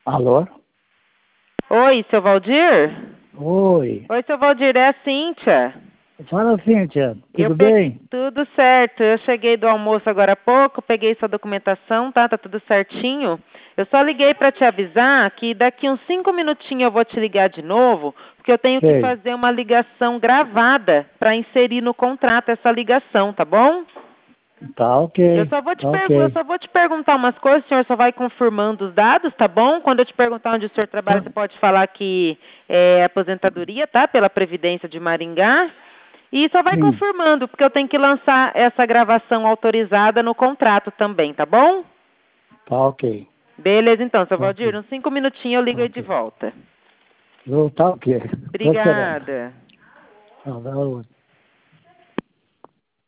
Alô? Oi, seu Valdir? Oi. Oi, seu Valdir, é a Cíntia. Fala, Cíntia. Eu Tudo peguei bem? tudo certo. Eu cheguei do almoço agora há pouco, peguei sua documentação, tá? Tá tudo certinho. Eu só liguei para te avisar que daqui uns 5 minutinhos eu vou te ligar de novo, porque eu tenho que Sei. fazer uma ligação gravada para inserir no contrato essa ligação, tá bom? Tá Eu ok. só vou te Tá ok. perguntar umas coisas, o senhor só vai confirmando os dados, tá bom? Quando eu te perguntar onde o senhor trabalha, Tá. você pode falar que é aposentadoria, tá? Pela Previdência de Maringá. E só vai Sim. confirmando, porque eu tenho que lançar essa gravação autorizada no contrato também, tá bom? Tá ok. Beleza, então, seu Tá Valdir. ok. Uns 5 minutinhos eu ligo Tá aí de ok. volta. Tá ok. Tô esperando. Obrigada. Tá, tá.